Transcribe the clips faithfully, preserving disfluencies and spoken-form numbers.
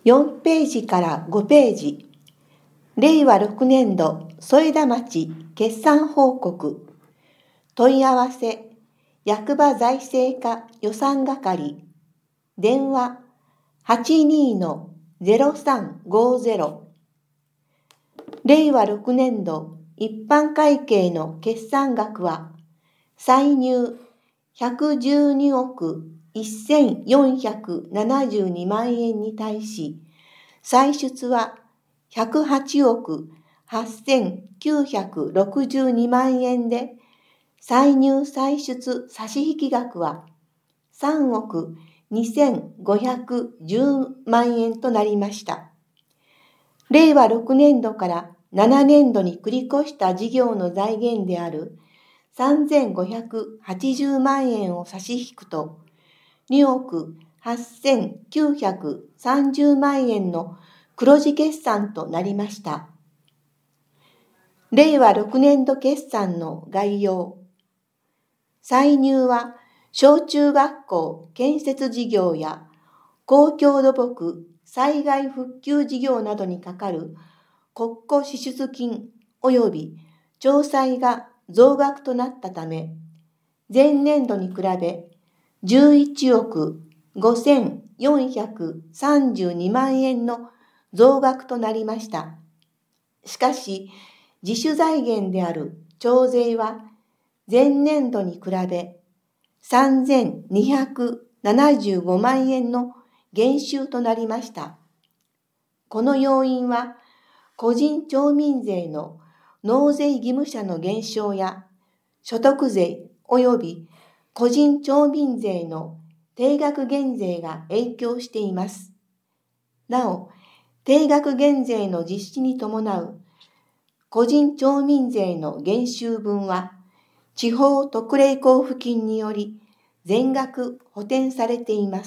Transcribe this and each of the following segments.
よんページからごページ、れいわろくねんど添田町決算報告、問い合わせ、役場財政課予算係、電話 はちにーのゼロさんごゼロ。れいわろくねんど一般会計の決算額は、歳入ひゃくじゅうにおくせんよんひゃくななじゅうにまんえんに対し、歳出はひゃくはちおくはっせんきゅうひゃくろくじゅうにまんえんで、歳入歳出差引額はさんおくにせんごひゃくじゅうまんえんとなりました。れいわろくねんどからななねんどに繰り越した事業の財源であるさんぜんごひゃくはちじゅうまんえんを差し引くと、におくはっせんきゅうひゃくさんじゅうまんえんの黒字決算となりました。れいわろくねんど決算の概要。歳入は小中学校建設事業や公共土木災害復旧事業などにかかる国庫支出金及び徴歳が増額となったため、前年度に比べじゅういちおくごせんよんひゃくさんじゅうにまんえんの増額となりました。しかし、自主財源である徴税は前年度に比べさんぜんにひゃくななじゅうごまんえんの減収となりました。この要因は、個人町民税の納税義務者の減少や、所得税及び個人町民税の定額減税が影響しています。なお、定額減税の実施に伴う個人町民税の減収分は、地方特例交付金により全額補填されています。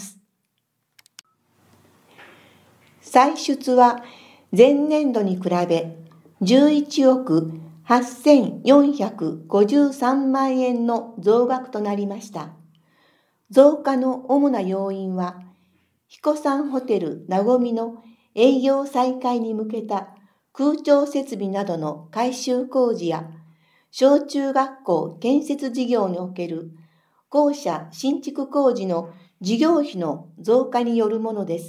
歳出は前年度に比べじゅういちおくはっせんよんひゃくごじゅうさんまんえんの増額となりました。増加の主な要因は、彦山ホテルなごみの営業再開に向けた空調設備などの改修工事や、小中学校建設事業における校舎新築工事の事業費の増加によるものです。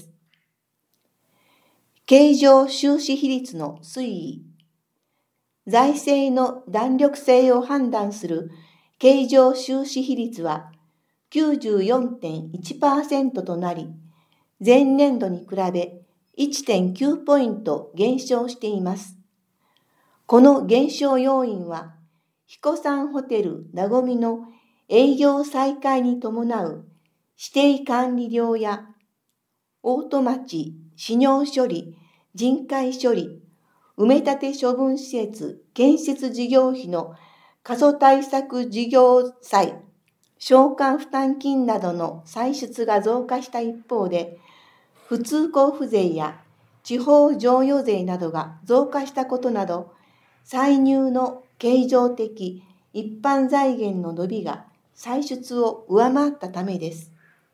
経常収支比率の推移。財政の弾力性を判断する経常収支比率は きゅうじゅうよんてんいちパーセント となり、前年度に比べ いってんきゅうポイント減少しています。この減少要因は、彦山ホテルなごみの営業再開に伴う指定管理料や、大戸町使用処理、人海処理、埋め立て処分施設建設事業費の過疎対策事業債、償還負担金などの歳出が増加した一方で、普通交付税や地方譲与税などが増加したことなど、歳入の経常的一般財源の伸びが歳出を上回ったためです。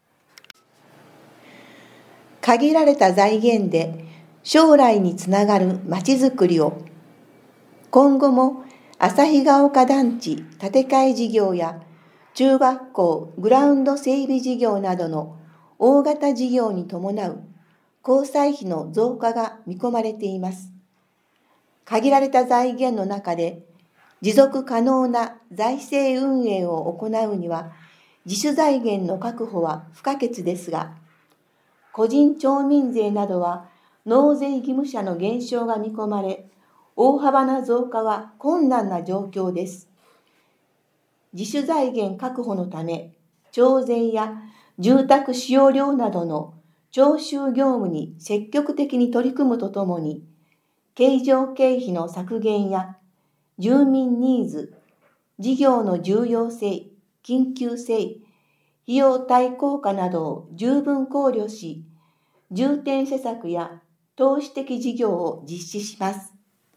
限られた財源で将来につながるまちづくりを、今後も旭ヶ丘団地建て替え事業や中学校グラウンド整備事業などの大型事業に伴う交際費の増加が見込まれています。限られた財源の中で持続可能な財政運営を行うには、自主財源の確保は不可欠ですが、個人町民税などは納税義務者の減少が見込まれ、大幅な増加は困難な状況です。自主財源確保のため、徴税や住宅使用料などの徴収業務に積極的に取り組むとともに、経常経費の削減や住民ニーズ、事業の重要性、緊急性、費用対効果などを十分考慮し、重点施策や投資的事業を実施します。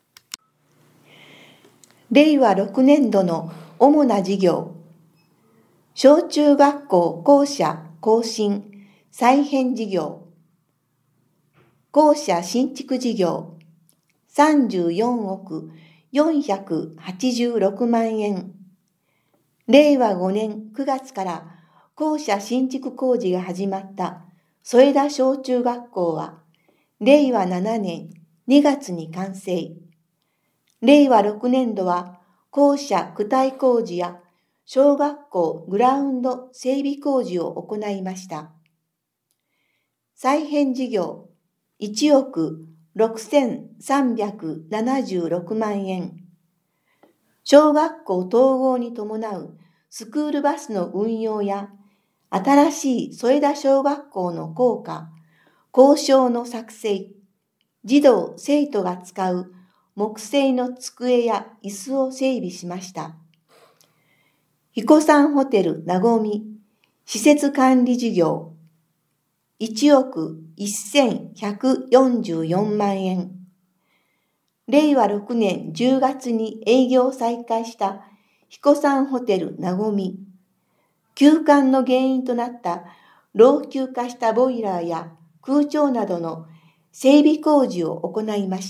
れいわろくねんどの主な事業、小中学校校舎更新再編事業、 校舎新築事業さんじゅうよんおくよんひゃくはちじゅうろくまんえん。れいわごねんくがつから校舎新築工事が始まった添田小中学校は、れいわななねんにがつに完成。れいわろくねんどは校舎躯体工事や小学校グラウンド整備工事を行いました。再編事業いちおくろくせんさんびゃくななじゅうろくまんえん。小学校統合に伴うスクールバスの運用や、新しい添田小学校の校歌、校章の作成、児童生徒が使う木製の机や椅子を整備しました。彦山ホテルなごみ施設管理事業いちおくせんひゃくよんじゅうよんまんえん。れいわろくねんじゅうがつに営業再開した彦山ホテルなごみ。休館の原因となった老朽化したボイラーや空調などの整備工事を行いました。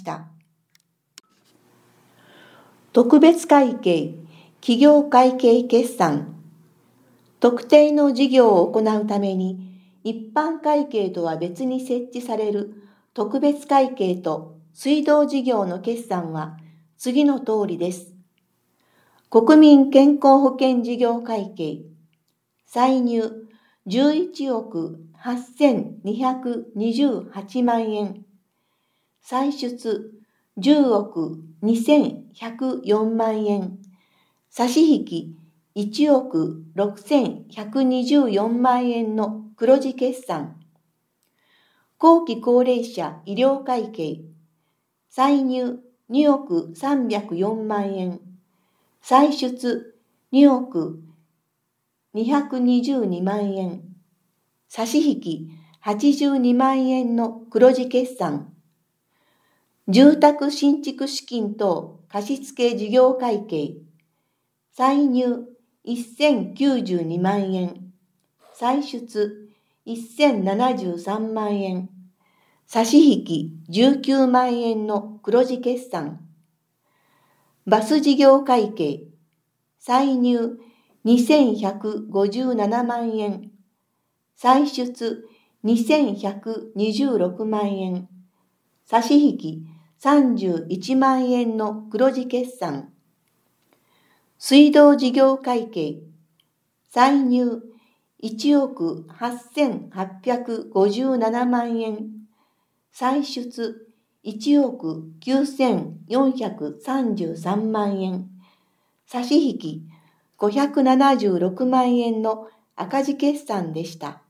特別会計、企業会計決算。特定の事業を行うために、一般会計とは別に設置される特別会計と水道事業の決算は次の通りです。国民健康保険事業会計、歳入じゅういちおくはっせんにひゃくにじゅうはちまんえん、歳出じゅうおくにせんひゃくよんまんえん、差し引きいちおくろくせんひゃくにじゅうよんまんえんの黒字決算。後期高齢者医療会計、歳入におくさんびゃくよんまんえん、歳出におくにひゃくにじゅうにまんえん、差し引きはちじゅうにまんえんの黒字決算。住宅新築資金等貸付事業会計、歳入せんきゅうじゅうにまんえん、歳出せんななじゅうさんまんえん、差し引きじゅうきゅうまんえんの黒字決算。バス事業会計、歳入にせんひゃくごじゅうななまんえん、歳出にせんひゃくにじゅうろくまんえん、差し引きさんじゅういちまんえんの黒字決算。水道事業会計、歳入いちおくはっせんはっぴゃくごじゅうななまんえん、歳出いちおくきゅうせんよんひゃくさんじゅうさんまんえん、差し引きごひゃくななじゅうろくまんえんの赤字決算でした。